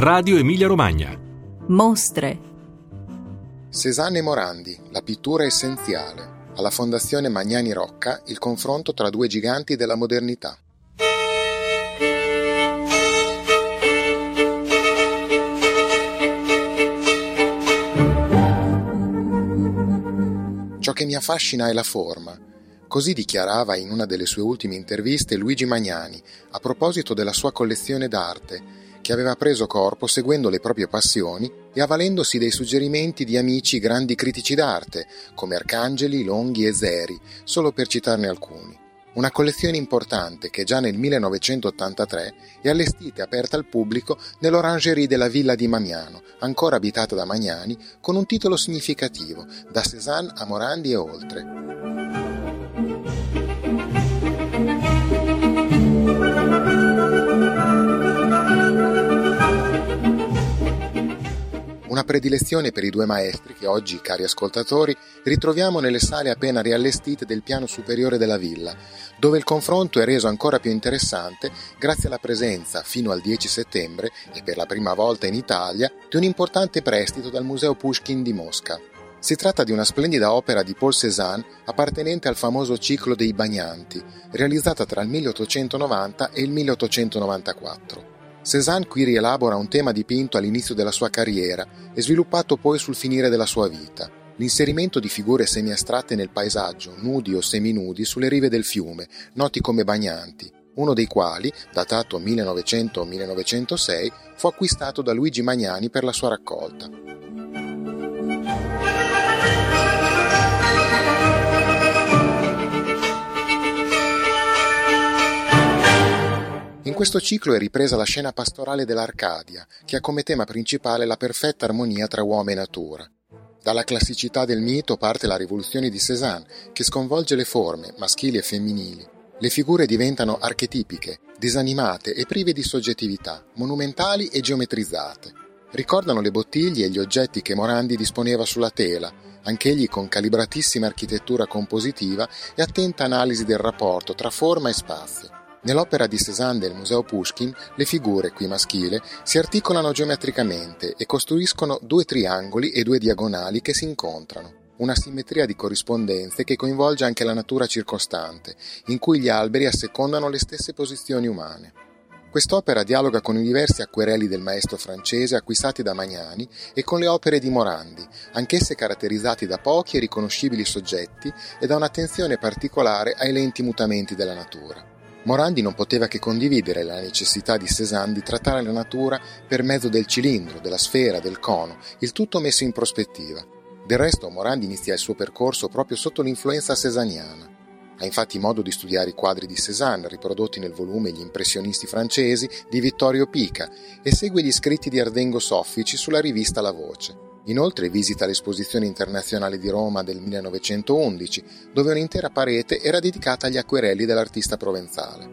Radio Emilia Romagna. Mostre. Cézanne e Morandi, la pittura essenziale. Alla Fondazione Magnani Rocca, il confronto tra due giganti della modernità. Ciò che mi affascina è la forma. Così dichiarava in una delle sue ultime interviste Luigi Magnani a proposito della sua collezione d'arte, che aveva preso corpo seguendo le proprie passioni e avvalendosi dei suggerimenti di amici grandi critici d'arte, come Arcangeli, Longhi e Zeri, solo per citarne alcuni. Una collezione importante che già nel 1983 è allestita e aperta al pubblico nell'orangerie della villa di Mamiano, ancora abitata da Magnani, con un titolo significativo, Da Cézanne a Morandi e oltre. Una predilezione per i due maestri che oggi, cari ascoltatori, ritroviamo nelle sale appena riallestite del piano superiore della villa, dove il confronto è reso ancora più interessante grazie alla presenza, fino al 10 settembre, e per la prima volta in Italia, di un importante prestito dal Museo Pushkin di Mosca. Si tratta di una splendida opera di Paul Cézanne appartenente al famoso ciclo dei Bagnanti, realizzata tra il 1890 e il 1894. Cézanne qui rielabora un tema dipinto all'inizio della sua carriera e sviluppato poi sul finire della sua vita: l'inserimento di figure semi-astratte nel paesaggio, nudi o seminudi sulle rive del fiume, noti come bagnanti, uno dei quali, datato 1900-1906, fu acquistato da Luigi Magnani per la sua raccolta. In questo ciclo è ripresa la scena pastorale dell'Arcadia, che ha come tema principale la perfetta armonia tra uomo e natura. Dalla classicità del mito parte la rivoluzione di Cézanne, che sconvolge le forme, maschili e femminili. Le figure diventano archetipiche, disanimate e prive di soggettività, monumentali e geometrizzate. Ricordano le bottiglie e gli oggetti che Morandi disponeva sulla tela, anch'egli con calibratissima architettura compositiva e attenta analisi del rapporto tra forma e spazio. Nell'opera di Cézanne del Museo Pushkin, le figure, qui maschile, si articolano geometricamente e costruiscono due triangoli e due diagonali che si incontrano. Una simmetria di corrispondenze che coinvolge anche la natura circostante, in cui gli alberi assecondano le stesse posizioni umane. Quest'opera dialoga con i diversi acquerelli del maestro francese acquistati da Magnani e con le opere di Morandi, anch'esse caratterizzati da pochi e riconoscibili soggetti e da un'attenzione particolare ai lenti mutamenti della natura. Morandi non poteva che condividere la necessità di Cézanne di trattare la natura per mezzo del cilindro, della sfera, del cono, il tutto messo in prospettiva. Del resto Morandi inizia il suo percorso proprio sotto l'influenza cesaniana. Ha infatti modo di studiare i quadri di Cézanne, riprodotti nel volume Gli impressionisti francesi di Vittorio Pica, e segue gli scritti di Ardengo Soffici sulla rivista La Voce. Inoltre visita l'Esposizione Internazionale di Roma del 1911, dove un'intera parete era dedicata agli acquerelli dell'artista provenzale.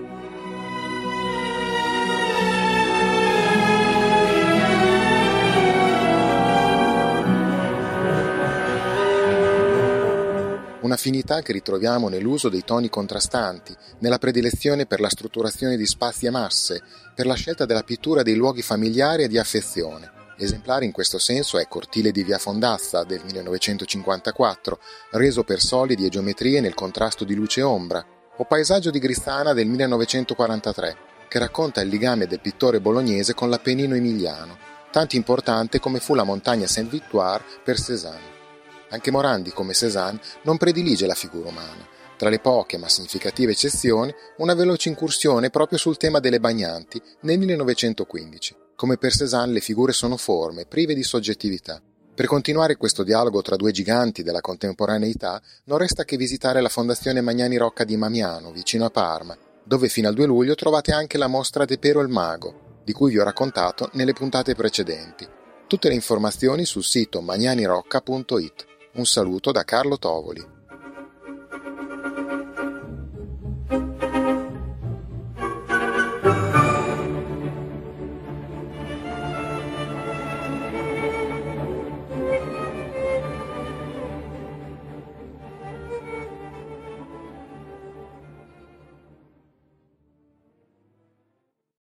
Un'affinità che ritroviamo nell'uso dei toni contrastanti, nella predilezione per la strutturazione di spazi e masse, per la scelta della pittura dei luoghi familiari e di affezione. Esemplare in questo senso è Cortile di Via Fondazza del 1954, reso per solidi e geometrie nel contrasto di luce e ombra, o Paesaggio di Grizzana del 1943, che racconta il legame del pittore bolognese con l'Appennino emiliano, tanto importante come fu la montagna Sainte-Victoire per Cézanne. Anche Morandi, come Cézanne, non predilige la figura umana. Tra le poche ma significative eccezioni, una veloce incursione proprio sul tema delle bagnanti nel 1915. Come per Cézanne le figure sono forme, prive di soggettività. Per continuare questo dialogo tra due giganti della contemporaneità, non resta che visitare la Fondazione Magnani Rocca di Mamiano, vicino a Parma, dove fino al 2 luglio trovate anche la mostra De Pero il Mago, di cui vi ho raccontato nelle puntate precedenti. Tutte le informazioni sul sito magnanirocca.it. Un saluto da Carlo Tovoli.